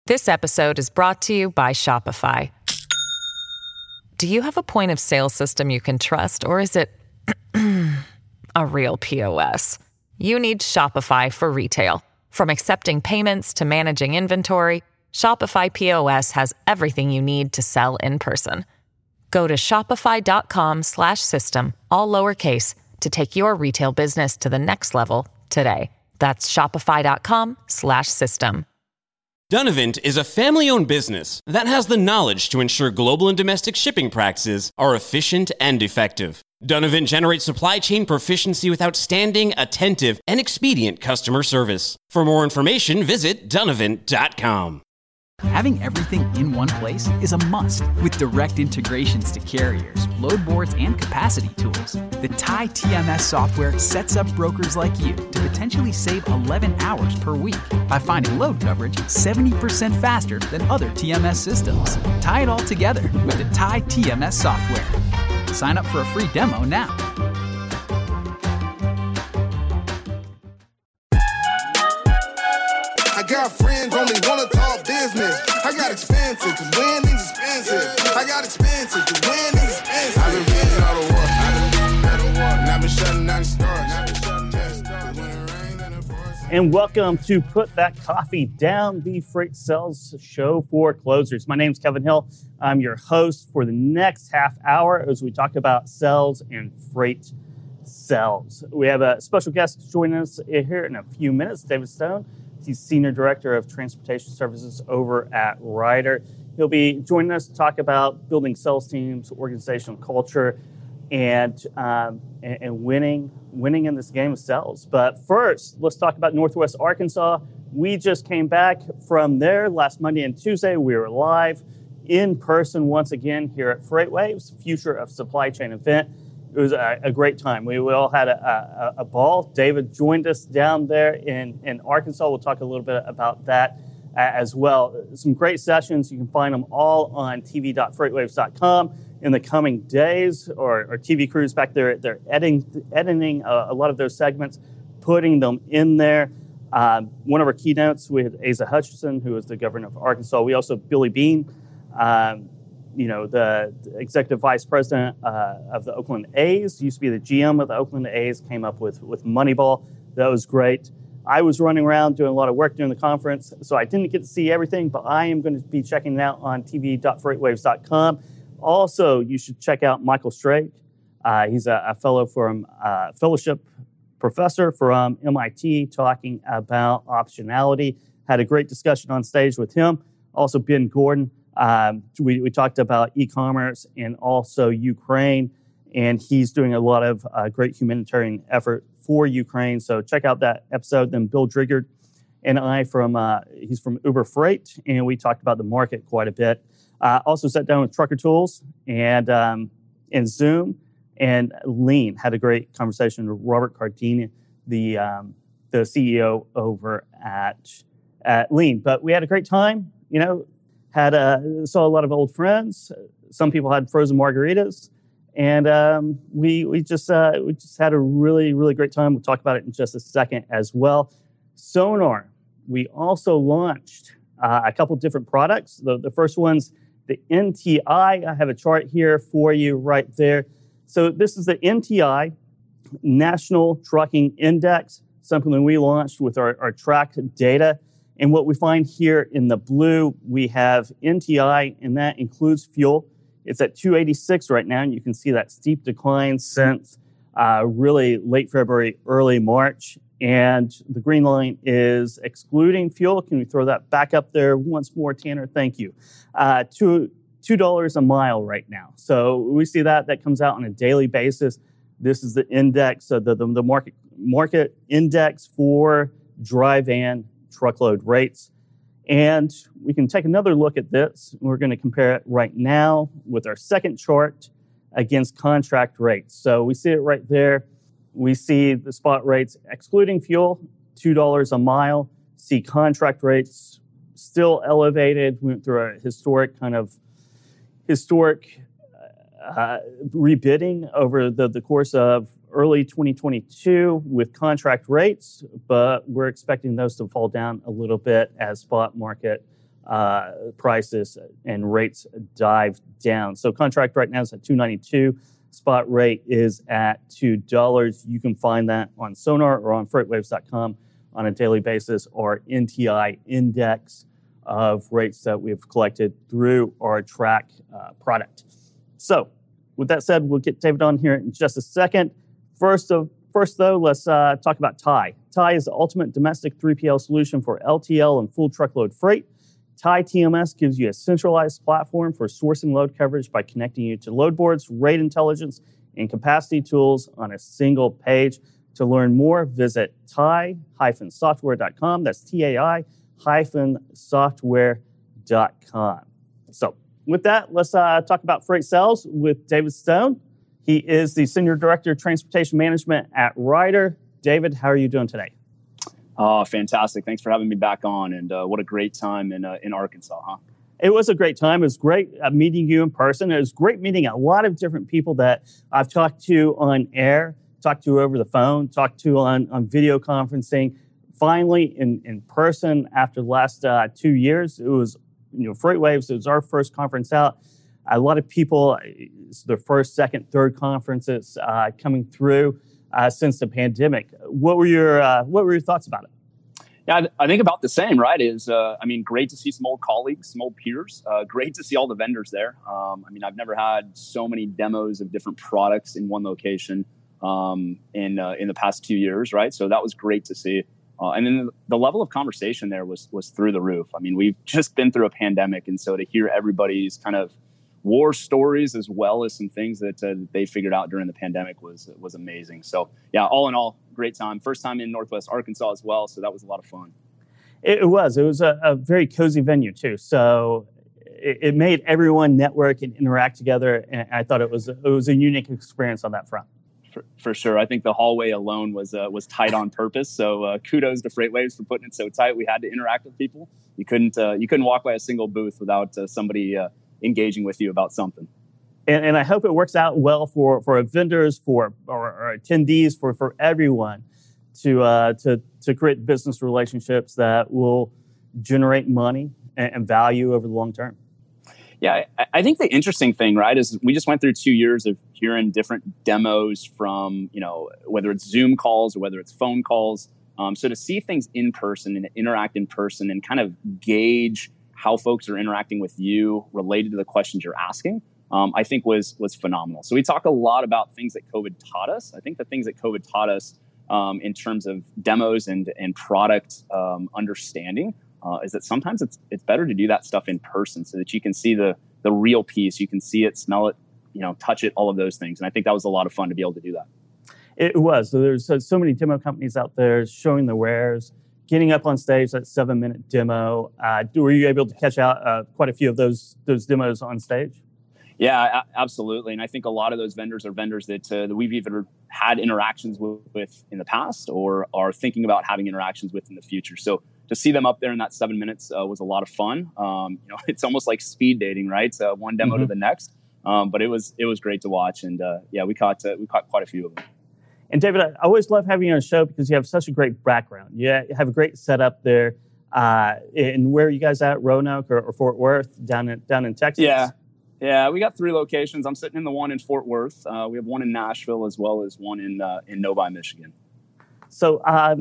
This episode is brought to you by Shopify. Do you have a point of sale system you can trust, or is it a real POS? You need Shopify for retail. From accepting payments to managing inventory, Shopify POS has everything you need to sell in person. Go to shopify.com/system, all lowercase, to take your retail business to the next level today. That's shopify.com/system. Dunavant is a family-owned business that has the knowledge to ensure global and domestic shipping practices are efficient and effective. Dunavant generates supply chain proficiency with outstanding, attentive, and expedient customer service. For more information, visit Dunavant.com. Having everything in one place is a must with direct integrations to carriers, load boards, and capacity tools. The TIE TMS software sets up brokers like you to potentially save 11 hours per week by finding load coverage 70% faster than other TMS systems. Tie it all together with the TIE TMS software. Sign up for a free demo now. I got friends only wanna talk business. I got expensive, cause winning's expensive. I got expensive, cause winning's expensive. I've been winning all the war, I've been winning better war. And I've been shutting down stars. And welcome to Put That Coffee Down, the freight sales show for closers. My name is Kevin Hill. I'm your host for the next half hour as we talk about sales and freight sales. We have a special guest joining us here in a few minutes, David Stone. He's Senior Director of Transportation Services over at Ryder. He'll be joining us to talk about building sales teams, organizational culture, and winning in this game of sales. But first, let's talk about Northwest Arkansas. We just came back from there last Monday and Tuesday. We were live in person once again here at FreightWaves, Future of Supply Chain event. It was a great time. We all had a ball. David joined us down there in Arkansas. We'll talk a little bit about that as well. Some great sessions. You can find them all on tv.freightwaves.com in the coming days, or TV crews back there. They're editing a lot of those segments, putting them in there. One of our keynotes, we had Asa Hutchinson, who is the governor of Arkansas. We also have Billy Bean, the executive vice president of the Oakland A's, used to be the GM of the Oakland A's, came up with Moneyball. That was great. I was running around doing a lot of work during the conference, so I didn't get to see everything, but I am going to be checking it out on tv.freightwaves.com. Also, you should check out Michael Strake. He's a fellow from fellowship professor from MIT talking about optionality. Had a great discussion on stage with him. Also, Ben Gordon. We talked about e-commerce and also Ukraine, and he's doing a lot of great humanitarian effort for Ukraine. So check out that episode. Then Bill Driggard and I he's from Uber Freight, and we talked about the market quite a bit. Also sat down with Trucker Tools and Zoom and Lean. Had a great conversation with Robert Cardini, the CEO over at Lean. But we had a great time. Saw a lot of old friends. Some people had frozen margaritas, and we just had a really, really great time. We'll talk about it in just a second as well. Sonar. We also launched a couple different products. The first one's the NTI. I have a chart here for you right there. So this is the NTI, National Trucking Index, something we launched with our tracked data. And what we find here in the blue, we have NTI, and that includes fuel. It's at 286 right now, and you can see that steep decline since really late February, early March. And the green line is excluding fuel. Can we throw that back up there once more, Tanner? Thank you. $2 a mile right now. So we see that comes out on a daily basis. This is the index, the market index for dry van truckload rates. And we can take another look at this. We're going to compare it right now with our second chart against contract rates. So we see it right there. We see the spot rates excluding fuel, $2 a mile. See contract rates still elevated. We went through a historic rebidding over the course of early 2022 with contract rates, but we're expecting those to fall down a little bit as spot market prices and rates dive down. So contract right now is at $2.92. Spot rate is at $2. You can find that on Sonar or on FreightWaves.com on a daily basis, or NTI index of rates that we've collected through our track product. So with that said, we'll get David on here in just a second. First though, let's talk about TIE. TIE is the ultimate domestic 3PL solution for LTL and full truckload freight. TIE TMS gives you a centralized platform for sourcing load coverage by connecting you to load boards, rate intelligence, and capacity tools on a single page. To learn more, visit tie-software.com. That's TAI-software.com. So with that, let's talk about freight sales with David Stone. He is the Senior Director of Transportation Management at Ryder. David, how are you doing today? Oh, fantastic. Thanks for having me back on. And what a great time in Arkansas, huh? It was a great time. It was great meeting you in person. It was great meeting a lot of different people that I've talked to on air, talked to over the phone, talked to on video conferencing. Finally, in person after the last 2 years, it was, FreightWaves. It was our first conference out. A lot of people, it's their first, second, third conferences coming through since the pandemic. What were your thoughts about it? Yeah, I think about the same, right? Great to see some old colleagues, some old peers. Great to see all the vendors there. I've never had so many demos of different products in one location in the past 2 years, right? So that was great to see. And then the level of conversation there was through the roof. I mean, we've just been through a pandemic, and so to hear everybody's kind of war stories as well as some things that they figured out during the pandemic was amazing. So yeah, all in all, great time. First time in Northwest Arkansas as well, so that was a lot of fun. It was a very cozy venue too. So it made everyone network and interact together, and I thought it was a unique experience on that front. For sure. I think the hallway alone was tight on purpose. So kudos to FreightWaves for putting it so tight. We had to interact with people. You couldn't walk by a single booth without somebody engaging with you about something. And I hope it works out well for vendors, for or attendees, for everyone to create business relationships that will generate money and value over the long term. Yeah, I think the interesting thing, right, is we just went through 2 years of hearing different demos from, whether it's Zoom calls or whether it's phone calls. So to see things in person and interact in person and kind of gauge how folks are interacting with you related to the questions you're asking, I think was phenomenal. So we talk a lot about things that COVID taught us. I think the things that COVID taught us in terms of demos and product understanding is that sometimes it's better to do that stuff in person so that you can see the real piece, you can see it, smell it, touch it, all of those things. And I think that was a lot of fun to be able to do that. It was. So there's so many demo companies out there showing the wares, getting up on stage, that 7-minute demo. Were you able to catch out quite a few of those demos on stage? Yeah, absolutely. And I think a lot of those vendors are vendors that we've either had interactions with in the past or are thinking about having interactions with in the future. So to see them up there in that 7 minutes was a lot of fun. It's almost like speed dating, right? One demo to the next. But it was great to watch. And we caught quite a few of them. And David, I always love having you on the show because you have such a great background. You have a great setup there. And where are you guys at? Roanoke or Fort Worth down in Texas? Yeah, we got 3 locations. I'm sitting in the one in Fort Worth. We have one in Nashville as well as one in Novi, Michigan. So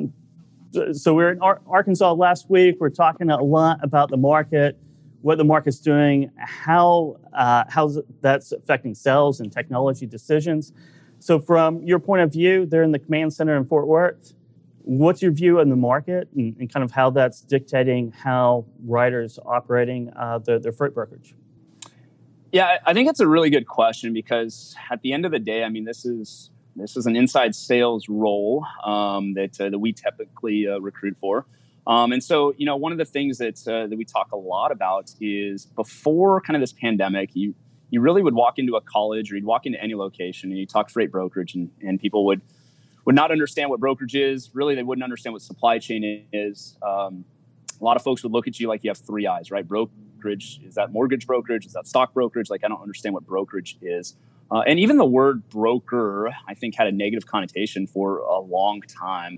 we're in Arkansas last week. We're talking a lot about the market, what the market's doing, how that's affecting sales and technology decisions. So from your point of view, they're in the command center in Fort Worth. What's your view on the market and kind of how that's dictating how Ryder's operating their freight brokerage? Yeah, I think it's a really good question because at the end of the day, I mean, this is an inside sales role that we typically recruit for. And so, one of the things that we talk a lot about is before kind of this pandemic, you really would walk into a college or you'd walk into any location and you talk freight brokerage and people would not understand what brokerage is. Really, they wouldn't understand what supply chain is. A lot of folks would look at you like you have 3 eyes, right? Brokerage, is that mortgage brokerage? Is that stock brokerage? Like, I don't understand what brokerage is. And even the word broker, I think, had a negative connotation for a long time.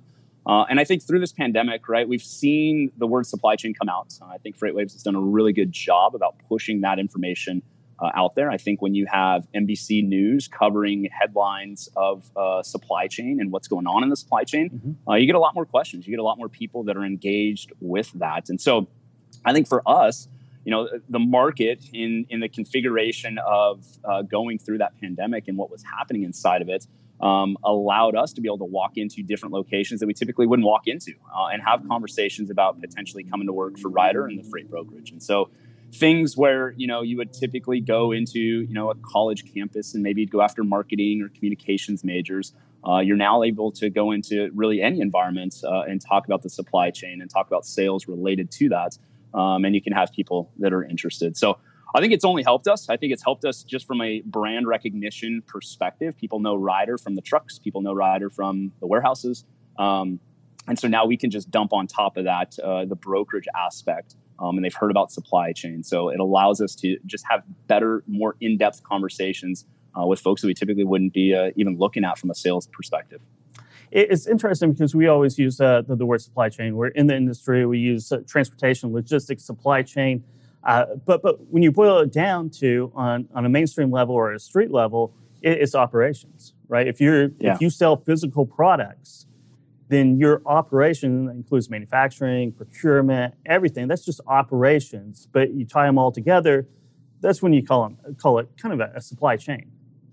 And I think through this pandemic, right, we've seen the word supply chain come out. I think FreightWaves has done a really good job about pushing that information out there. I think when you have NBC News covering headlines of supply chain and what's going on in the supply chain, you get a lot more questions. You get a lot more people that are engaged with that. And so I think for us, the market in the configuration of going through that pandemic and what was happening inside of it allowed us to be able to walk into different locations that we typically wouldn't walk into and have conversations about potentially coming to work for Ryder and the freight brokerage. And so things where, you would typically go into, a college campus and maybe go after marketing or communications majors, you're now able to go into really any environment and talk about the supply chain and talk about sales related to that. And you can have people that are interested. So I think it's only helped us. I think it's helped us just from a brand recognition perspective. People know Ryder from the trucks. People know Ryder from the warehouses. And so now we can just dump on top of that the brokerage aspect. And they've heard about supply chain. So it allows us to just have better, more in-depth conversations with folks that we typically wouldn't be even looking at from a sales perspective. It's interesting because we always use the word supply chain. We're in the industry. We use transportation, logistics, supply chain. But when you boil it down to on a mainstream level or a street level, it's operations, right? If you sell physical products, then your operation includes manufacturing, procurement, everything. That's just operations. But you tie them all together, that's when you call it kind of a supply chain.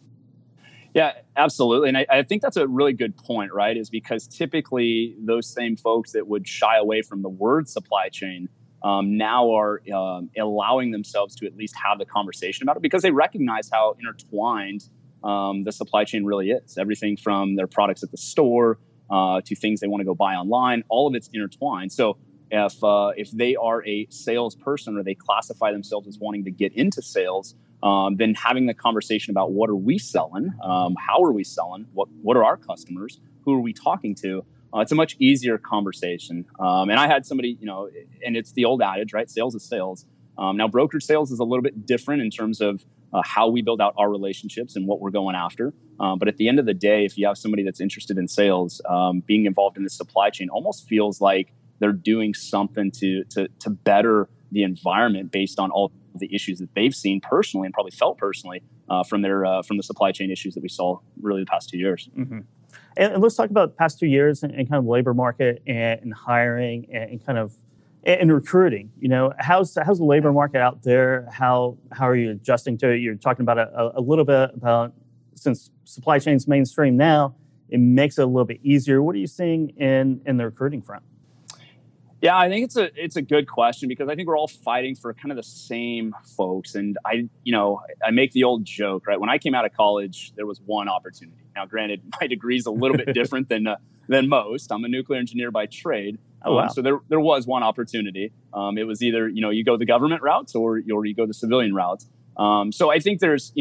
Yeah, absolutely. And I think that's a really good point, right? Is because typically those same folks that would shy away from the word supply chain now are allowing themselves to at least have the conversation about it because they recognize how intertwined the supply chain really is. Everything from their products at the store to things they want to go buy online, all of it's intertwined. So if they are a salesperson or they classify themselves as wanting to get into sales, then having the conversation about what are we selling, how are we selling, what are our customers, who are we talking to, it's a much easier conversation. And I had somebody, and it's the old adage, right? Sales is sales. Now, brokerage sales is a little bit different in terms of how we build out our relationships and what we're going after. But at the end of the day, if you have somebody that's interested in sales, being involved in the supply chain almost feels like they're doing something to better the environment based on all the issues that they've seen personally and probably felt personally from the supply chain issues that we saw really the past 2 years. Mm-hmm. And let's talk about the past 2 years and kind of labor market and hiring and kind of and recruiting. How's the labor market out there? How are you adjusting to it? You're talking about a little bit about since supply chain's mainstream now, it makes it a little bit easier. What are you seeing in the recruiting front? Yeah, I think it's a good question because I think we're all fighting for kind of the same folks. And I make the old joke, right? When I came out of college, there was one opportunity. Now, granted, my degree is a little bit different than most. I'm a nuclear engineer by trade. Oh, wow. So there was one opportunity. It was either, you go the government route or you go the civilian route. So I think there's,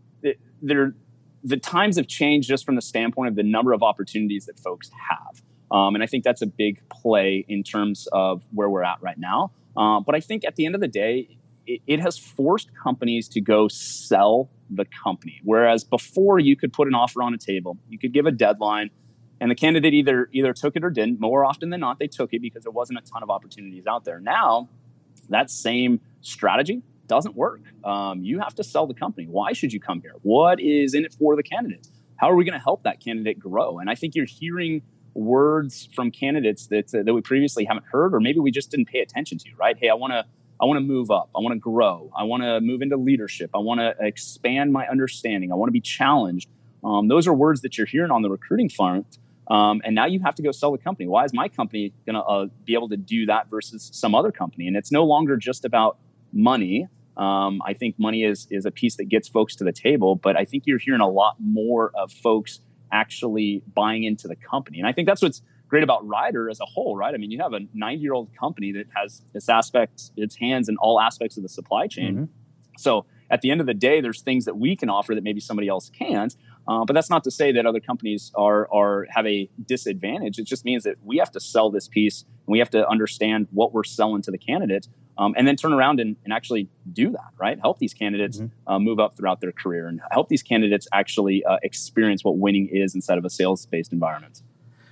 the times have changed just from the standpoint of the number of opportunities that folks have. And I think that's a big play in terms of where we're at right now. But I think at the end of the day, it has forced companies to go sell the company. Whereas before you could put an offer on a table, you could give a deadline, and the candidate either took it or didn't. More often than not, they took it because there wasn't a ton of opportunities out there. Now, that same strategy doesn't work. You have to sell the company. Why should you come here? What is in it for the candidate? How are we going to help that candidate grow? And I think you're hearing words from candidates that we previously haven't heard, or maybe we just didn't pay attention to, right? Hey, I want to move up. I want to grow. I want to move into leadership. I want to expand my understanding. I want to be challenged. Those are words that you're hearing on the recruiting front. And now you have to go sell the company. Why is my company going to be able to do that versus some other company? And it's no longer just about money. I think money is a piece that gets folks to the table, but I think you're hearing a lot more of folks actually buying into the company. And I think that's what's great about Ryder as a whole, right? I mean, you have a 90-year-old company that has its hands in all aspects of the supply chain. Mm-hmm. So at the end of the day, there's things that we can offer that maybe somebody else can't. But that's not to say that other companies have a disadvantage. It just means that we have to sell this piece and we have to understand what we're selling to the candidate and then turn around and actually do that, right? Help these candidates move up throughout their career and help these candidates actually experience what winning is inside of a sales-based environment.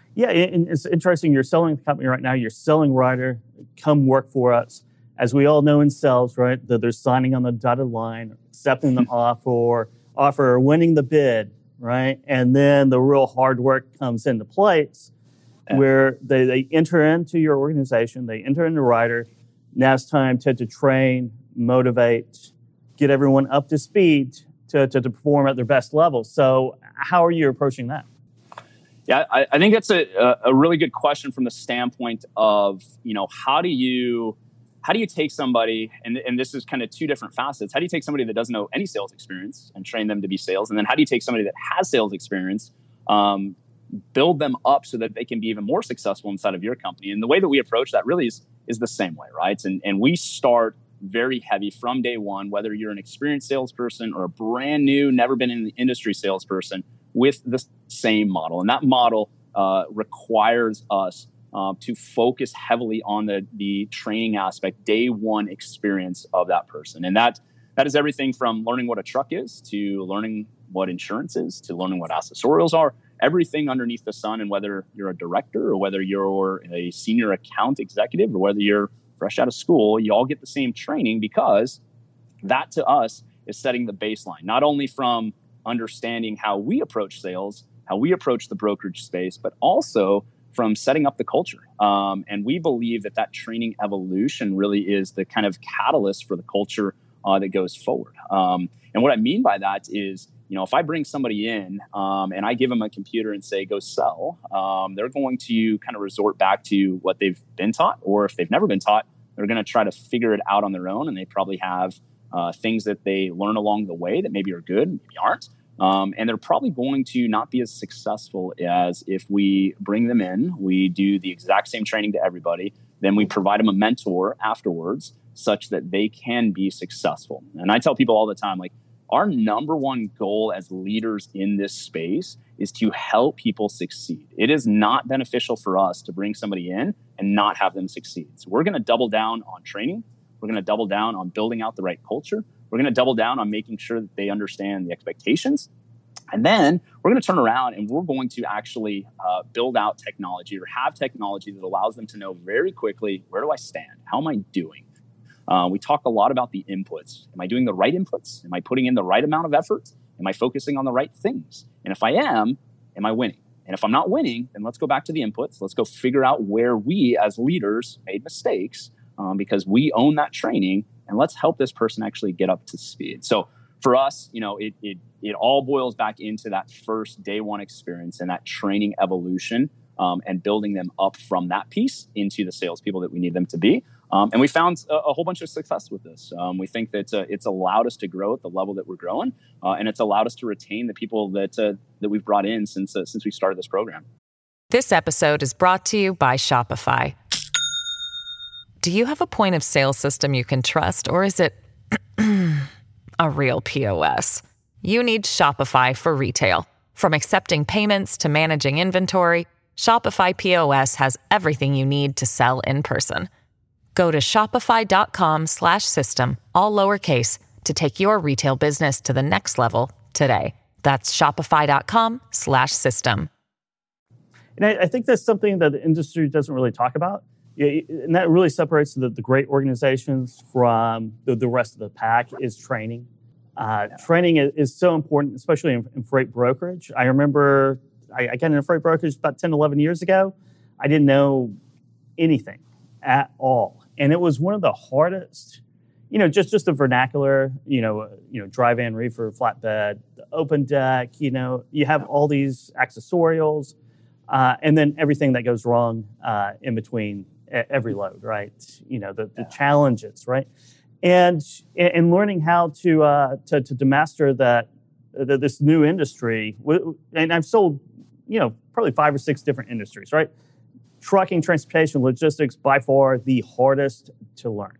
Yeah, and it's interesting. You're selling the company right now. You're selling Ryder. Come work for us. As we all know in sales, right, that they're signing on the dotted line, accepting the offer, or winning the bid, right? And then the real hard work comes into place where they enter into your organization, they enter into Ryder. Now it's time to train, motivate, get everyone up to speed to perform at their best level. So how are you approaching that? Yeah, I think that's a really good question from the standpoint of, how do you take somebody, and this is kind of two different facets. How do you take somebody that doesn't know any sales experience and train them to be sales? And then how do you take somebody that has sales experience, build them up so that they can be even more successful inside of your company? And the way that we approach that really is the same way, right? And we start very heavy from day one, whether you're an experienced salesperson or a brand new, never been in the industry salesperson, with the same model. And that model requires us to focus heavily on the training aspect, day one experience of that person. And that is everything from learning what a truck is, to learning what insurance is, to learning what accessorials are, everything underneath the sun. And whether you're a director or whether you're a senior account executive or whether you're fresh out of school, you all get the same training, because that to us is setting the baseline, not only from understanding how we approach sales, how we approach the brokerage space, but also from setting up the culture. And we believe that training evolution really is the kind of catalyst for the culture that goes forward. And what I mean by that is, if I bring somebody in and I give them a computer and say, go sell, they're going to kind of resort back to what they've been taught, or if they've never been taught, they're going to try to figure it out on their own. And they probably have things that they learn along the way that maybe are good, maybe aren't. And they're probably going to not be as successful as if we bring them in, we do the exact same training to everybody, then we provide them a mentor afterwards such that they can be successful. And I tell people all the time, like, our number one goal as leaders in this space is to help people succeed. It is not beneficial for us to bring somebody in and not have them succeed. So we're going to double down on training. We're going to double down on building out the right culture. We're going to double down on making sure that they understand the expectations. And then we're going to turn around and we're going to actually build out technology, or have technology that allows them to know very quickly, where do I stand? How am I doing? We talk a lot about the inputs. Am I doing the right inputs? Am I putting in the right amount of effort? Am I focusing on the right things? And if I am I winning? And if I'm not winning, then let's go back to the inputs. Let's go figure out where we as leaders made mistakes, because we own that training, and let's help this person actually get up to speed. So for us, it all boils back into that first day one experience and that training evolution, and building them up from that piece into the salespeople that we need them to be. And we found a whole bunch of success with this. We think that it's allowed us to grow at the level that we're growing, and it's allowed us to retain the people that we've brought in since we started this program. This episode is brought to you by Shopify. Do you have a point of sale system you can trust, or is it a real POS? You need Shopify for retail. From accepting payments to managing inventory, Shopify POS has everything you need to sell in person. Go to shopify.com/system, all lowercase, to take your retail business to the next level today. That's shopify.com/system. And I think that's something that the industry doesn't really talk about. And that really separates the great organizations from the rest of the pack, is training. Training is so important, especially in freight brokerage. I remember I got into freight brokerage about 10, 11 years ago. I didn't know anything at all. And it was one of the hardest, just the vernacular, dry van, reefer, flatbed, the open deck, you have all these accessorials, and then everything that goes wrong in between every load, right? The challenges, right? And learning how to master this new industry. And I've sold, probably 5 or 6 different industries, right? Trucking, transportation, logistics, by far the hardest to learn.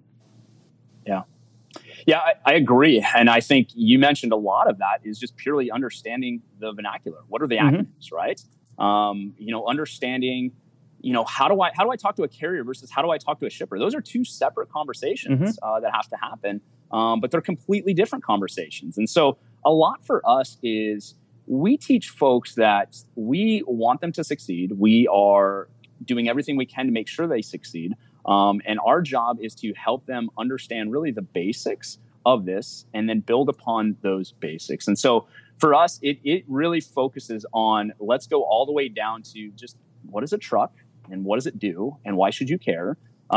Yeah, I agree. And I think you mentioned a lot of that is just purely understanding the vernacular. What are the acronyms, right? Understanding, how do I talk to a carrier versus how do I talk to a shipper? Those are 2 separate conversations that have to happen, but they're completely different conversations. And so a lot for us is we teach folks that we want them to succeed. We are doing everything we can to make sure they succeed. And our job is to help them understand really the basics of this and then build upon those basics. And so for us, it really focuses on, let's go all the way down to just what is a truck and what does it do and why should you care?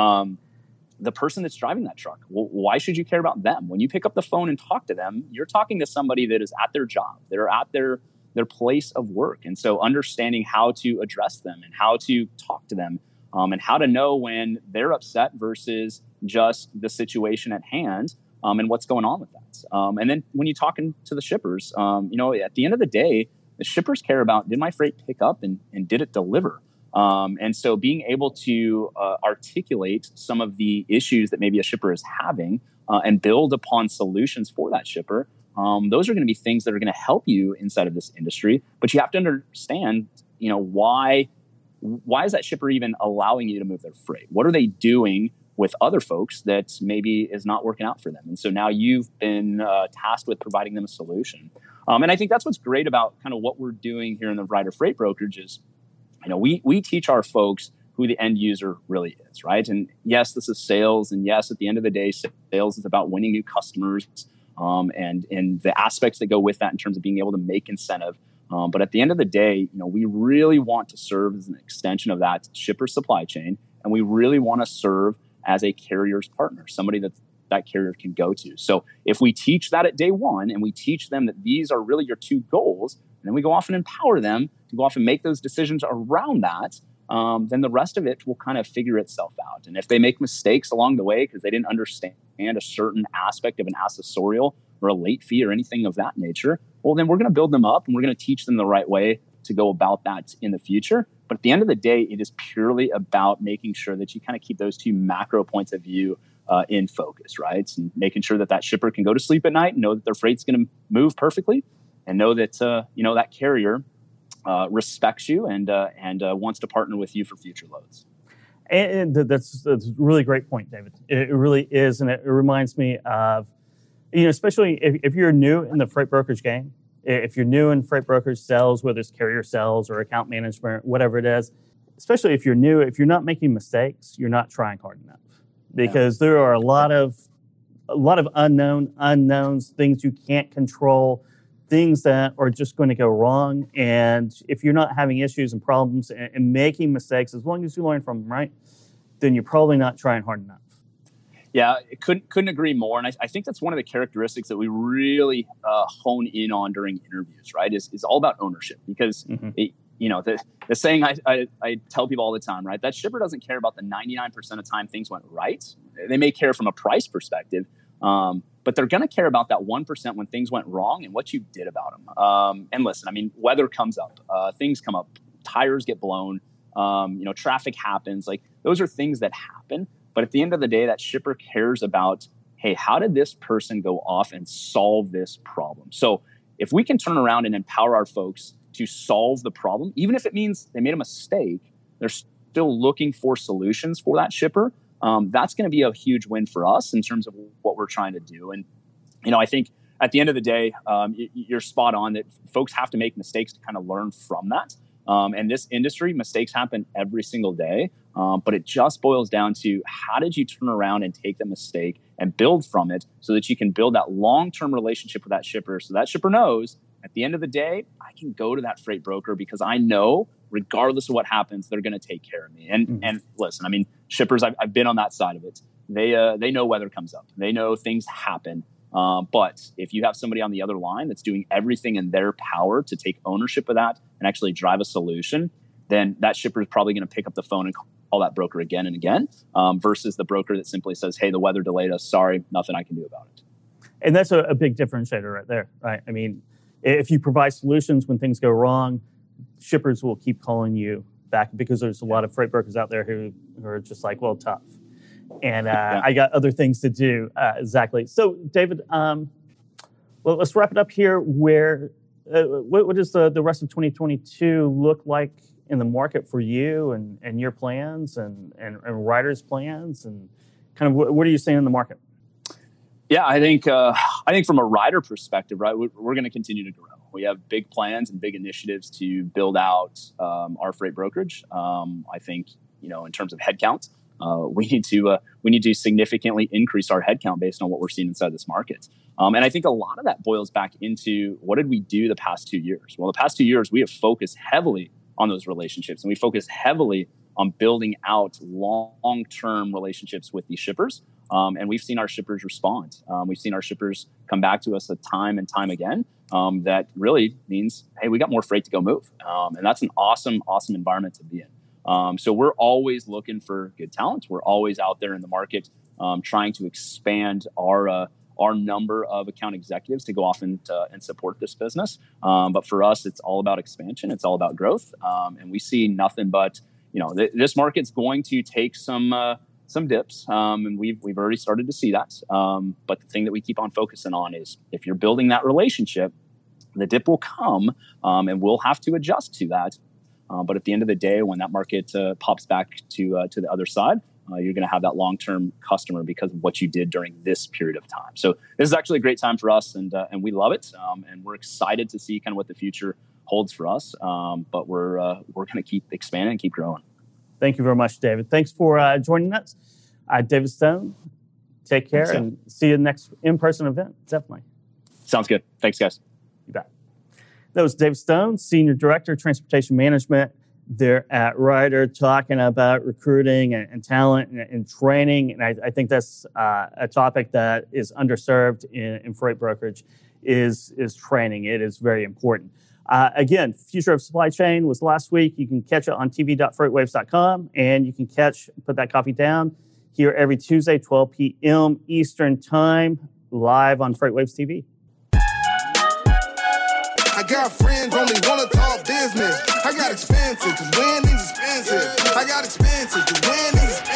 The person that's driving that truck, well, why should you care about them? When you pick up the phone and talk to them, you're talking to somebody that is at their job, that are at their place of work. And so understanding how to address them and how to talk to them, and how to know when they're upset versus just the situation at hand, and what's going on with that. And then when you're talking to the shippers, at the end of the day, the shippers care about, did my freight pick up and did it deliver? And so being able to articulate some of the issues that maybe a shipper is having, and build upon solutions for that shipper, those are going to be things that are going to help you inside of this industry. But you have to understand, why is that shipper even allowing you to move their freight? What are they doing with other folks that maybe is not working out for them? And so now you've been tasked with providing them a solution. And I think that's what's great about kind of what we're doing here in the Ryder Freight Brokerage is, we teach our folks who the end user really is, right? And yes, this is sales. And yes, at the end of the day, sales is about winning new customers, and the aspects that go with that in terms of being able to make incentive. But at the end of the day, we really want to serve as an extension of that shipper supply chain. And we really want to serve as a carrier's partner, somebody that carrier can go to. So if we teach that at day one and we teach them that these are really your two goals, and then we go off and empower them to go off and make those decisions around that, then the rest of it will kind of figure itself out. And if they make mistakes along the way because they didn't understand a certain aspect of an accessorial or a late fee or anything of that nature, well, then we're going to build them up and we're going to teach them the right way to go about that in the future. But at the end of the day, it is purely about making sure that you kind of keep those two macro points of view in focus, right? And making sure that shipper can go to sleep at night and know that their freight's going to move perfectly, and know that that carrier respects you and wants to partner with you for future loads. And that's a really great point, David. It really is, and it reminds me of, especially if you're new in the freight brokerage game, if you're new in freight brokerage sales, whether it's carrier sales or account management, whatever it is, especially if you're new, if you're not making mistakes, you're not trying hard enough, because there are a lot of unknowns, things you can't control, things that are just going to go wrong. And if you're not having issues and problems and making mistakes, as long as you learn from them, right, then you're probably not trying hard enough. Yeah, couldn't agree more. And I think that's one of the characteristics that we really hone in on during interviews, right, is all about ownership. Because, the saying I tell people all the time, right, that shipper doesn't care about the 99% of time things went right. They may care from a price perspective, but they're going to care about that 1% when things went wrong and what you did about them. And listen, weather comes up, things come up, tires get blown, traffic happens. Like, those are things that happen. But at the end of the day, that shipper cares about, hey, how did this person go off and solve this problem? So if we can turn around and empower our folks to solve the problem, even if it means they made a mistake, they're still looking for solutions for that shipper. That's going to be a huge win for us in terms of what we're trying to do. And, I think at the end of the day, you're spot on that folks have to make mistakes to kind of learn from that. And this industry, mistakes happen every single day. But it just boils down to, how did you turn around and take the mistake and build from it so that you can build that long-term relationship with that shipper, so that shipper knows at the end of the day, I can go to that freight broker because I know regardless of what happens, they're going to take care of me. And listen, shippers, I've been on that side of it. They know weather comes up. They know things happen. But if you have somebody on the other line that's doing everything in their power to take ownership of that and actually drive a solution, then that shipper is probably going to pick up the phone and call that broker again and again, versus the broker that simply says, hey, the weather delayed us. Sorry, nothing I can do about it. And that's a big differentiator right there, right? If you provide solutions when things go wrong, shippers will keep calling you back, because there's a lot of freight brokers out there who are just like, well, tough. And I got other things to do. Exactly. So, David, well, let's wrap it up here. What does the rest of 2022 look like in the market for you and your plans and Ryder's plans, and kind of what are you seeing in the market? Yeah, I think from a Ryder perspective, right, we're going to continue to grow. We have big plans and big initiatives to build out our freight brokerage. I think, in terms of headcount, we need to significantly increase our headcount based on what we're seeing inside this market. And I think a lot of that boils back into what did we do the past 2 years? Well, the past 2 years, we have focused heavily on those relationships, and we focused heavily on building out long-term relationships with these shippers. And we've seen our shippers respond. We've seen our shippers come back to us time and time again. That really means, hey, we got more freight to go move. And that's an awesome environment to be in. So we're always looking for good talent. We're always out there in the market trying to expand our number of account executives to go off and support this business. But for us, it's all about expansion. It's all about growth. And we see nothing but, this market's going to take some dips, and we've already started to see that. But the thing that we keep on focusing on is if you're building that relationship, the dip will come, and we'll have to adjust to that. But at the end of the day, when that market pops back to the other side, you're going to have that long-term customer because of what you did during this period of time. So this is actually a great time for us, and we love it, and we're excited to see kind of what the future holds for us. But we're going to keep expanding and keep growing. Thank you very much, David. Thanks for joining us. David Stone, take care and see you next in-person event. Definitely. Sounds good. Thanks, guys. You bet. That was David Stone, Senior Director of Transportation Management there at Ryder, talking about recruiting and talent and training. And I think that's a topic that is underserved in freight brokerage is training. It is very important. Again, Future of Supply Chain was last week. You can catch it on tv.freightwaves.com, and you can put that coffee down here every Tuesday, 12 p.m. Eastern Time, live on FreightWaves TV. I got friends only want to talk business. I got expensive, cause winning's expensive. I got expensive, cause winning's expensive.